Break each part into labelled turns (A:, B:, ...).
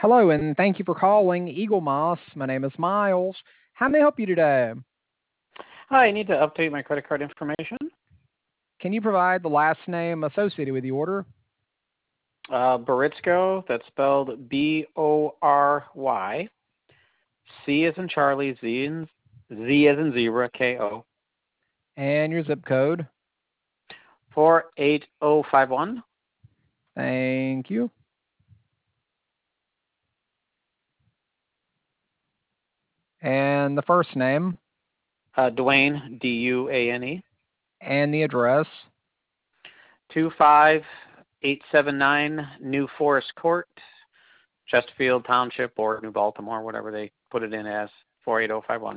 A: Hello, and thank you for calling Eagle Moss. My name is Miles. How may I help you today?
B: Hi, I need to update my credit card information.
A: Can you provide the last name associated with the order?
B: Boritzko, that's spelled Bory. C as in Charlie, Z as in zebra, Ko.
A: And your zip code?
B: 48051.
A: Thank you. And the first name?
B: Duane, Duane.
A: And the address?
B: 25879 New Forest Court, Chesterfield Township, or New Baltimore, whatever they put it in as, 48051.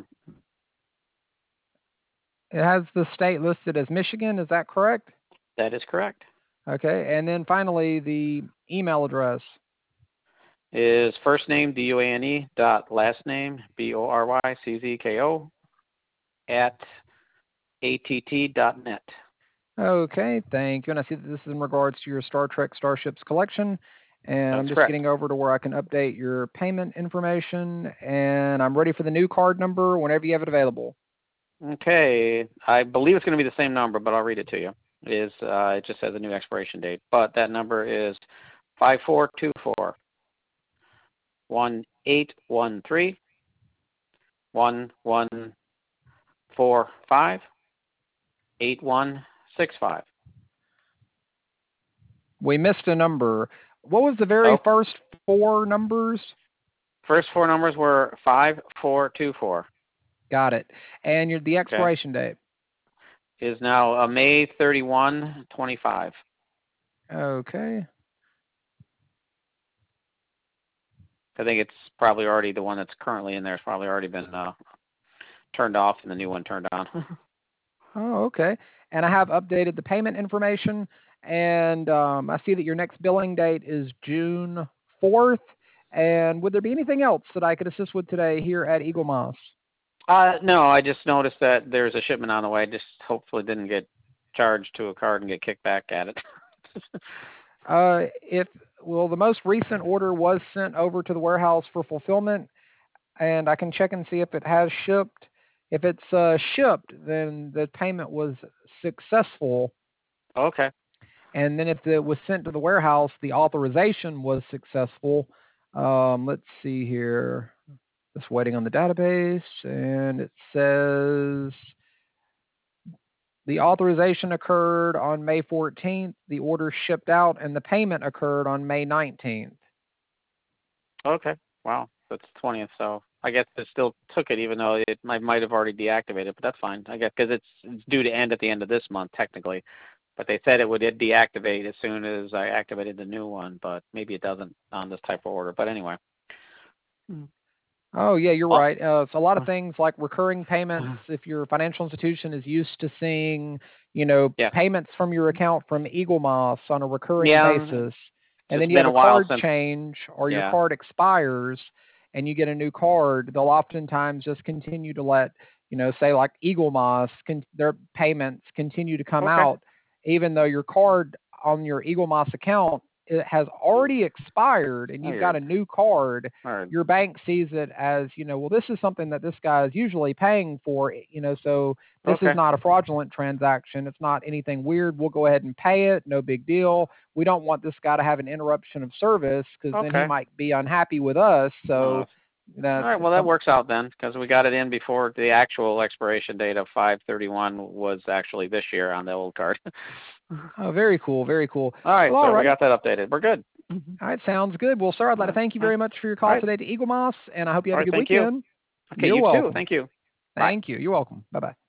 A: It has the state listed as Michigan, is that correct?
B: That is correct.
A: Okay, and then finally the email address.
B: Is first name Duane dot last name Boryczko at att.net.
A: Okay, thank you. And I see that this is in regards to your Star Trek Starships collection. And
B: That's
A: I'm just
B: correct.
A: getting over to where I can update your payment information. And I'm ready for the new card number whenever you have it available.
B: Okay, I believe it's going to be the same number, but I'll read it to you. It just has a new expiration date, but that number is 5424 1813 1145 8165.
A: We missed a number. What was the very first four numbers?
B: First four numbers were 5424.
A: Got it. And the expiration date?
B: Is now May 31, 25.
A: Okay.
B: I think it's probably already the one that's currently in there. It's probably already been turned off and the new one turned on.
A: Oh, okay. And I have updated the payment information. And I see that your next billing date is June 4th. And would there be anything else that I could assist with today here at Eagle Moss?
B: No, I just noticed that there's a shipment on the way. Just hopefully didn't get charged to a card and get kicked back at it.
A: The most recent order was sent over to the warehouse for fulfillment, and I can check and see if it has shipped. If it's shipped, then the payment was successful.
B: Okay.
A: And then if it was sent to the warehouse, the authorization was successful. Let's see here. Just waiting on the database, and it says the authorization occurred on May 14th, the order shipped out, and the payment occurred on May 19th.
B: Okay. Wow. That's the 20th, so I guess it still took it, even though it might have already deactivated, but that's fine. I guess because it's due to end at the end of this month, technically. But they said it would deactivate as soon as I activated the new one, but maybe it doesn't on this type of order. But anyway.
A: Oh, yeah, you're right. So a lot of things like recurring payments, if your financial institution is used to seeing, payments from your account from Eagle Moss on a recurring basis, and then you have a card change or your card expires and you get a new card, they'll oftentimes just continue to let, say like Eagle Moss, their payments continue to come out, even though your card on your Eagle Moss account, it has already expired and you've got a new card. Your bank sees it as, this is something that this guy is usually paying for, so this is not a fraudulent transaction. It's not anything weird. We'll go ahead and pay it. No big deal. We don't want this guy to have an interruption of service because then he might be unhappy with us. So
B: all right, well, that works out then because we got it in before the actual expiration date of 5/31 was actually this year on the old card.
A: Oh, very cool, very cool.
B: All right, so we got that updated. We're good.
A: All right, sounds good. Well, sir, I'd like to thank you very much for your call today to Eagle Moss, and I hope you have a good weekend.
B: Okay, you too. Thank you.
A: Thank you. You're welcome. Bye-bye.